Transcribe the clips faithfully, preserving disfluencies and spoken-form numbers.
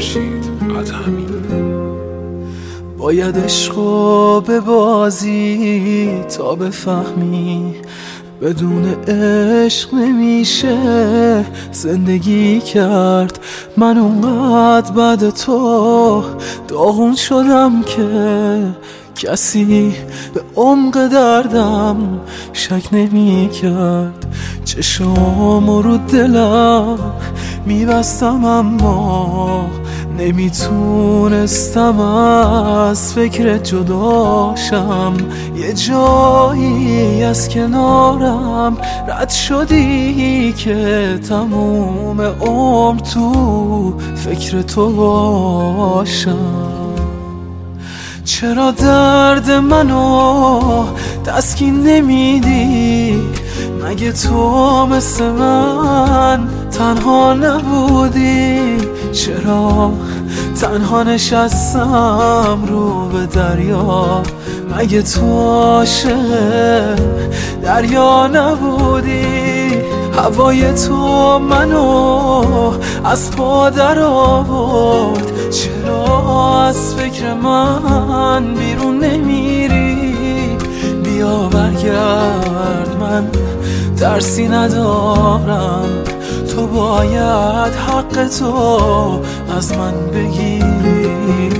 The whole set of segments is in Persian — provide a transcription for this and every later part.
خورشید ادهمی. باید عشقو ببازی تا بفهمی بدون عشق نمیشه زندگی کرد. من اونقدر بعد تو داغون شدم که کسی به عمق دردم شک نمی کرد. چشامو رو دلم میبستم اما نمیتونستم از فکرت جداشم. یه جایی از کنارم رد شدی که تموم عمر تو فکر تو باشم. چرا درد منو تسکین نمیدی؟ مگه تو مثل من تنها نبودی؟ چرا تنها نشستم رو به دریا؟ مگه تو عاشق دریا نبودی؟ هوای تو منو از پا در آورد. چرا از فکر من بیرون نمیری؟ بیا برگرد، من ترسی ندارم. تو باید حق تو از من بگیری.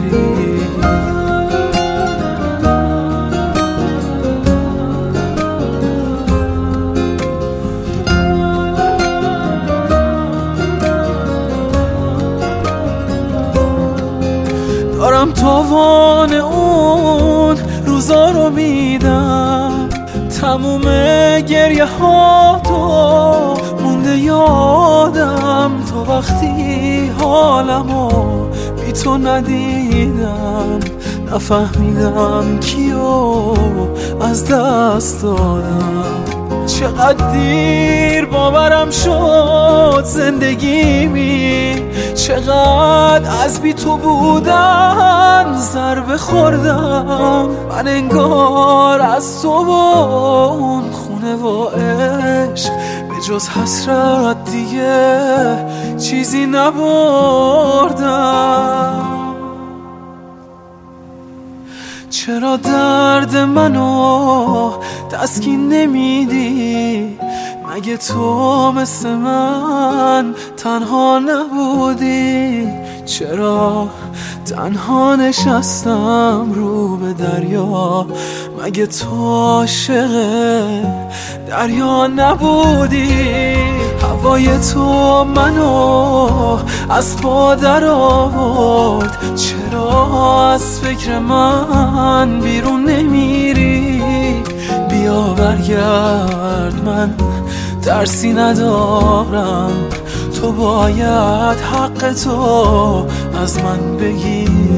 دارم تاوان اون روزا رو میدم، تموم گریه ها تو مونده یادم. تو وقتی حالمو بی تو ندیدم، نفهمیدم کیو از دست دادم. چقدر دیر باورم شد زندگیمی، چقدر از بی تو بودن ضربه خوردم. من انگار از تو و اون خونه و عشق به جز حسرت دیگه چیزی نبردم. چرا درد منو تسکین نمیدی؟ مگه تو مثل من تنها نبودی؟ چرا تنها نشستم رو به دریا؟ مگه تو عاشق دریا نبودی؟ هوای تو منو از پا در آورد. چرا از فکر من بیرون نمیری؟ بیا برگرد، من ترسی ندارم. تو باید حق تو از من بگیری.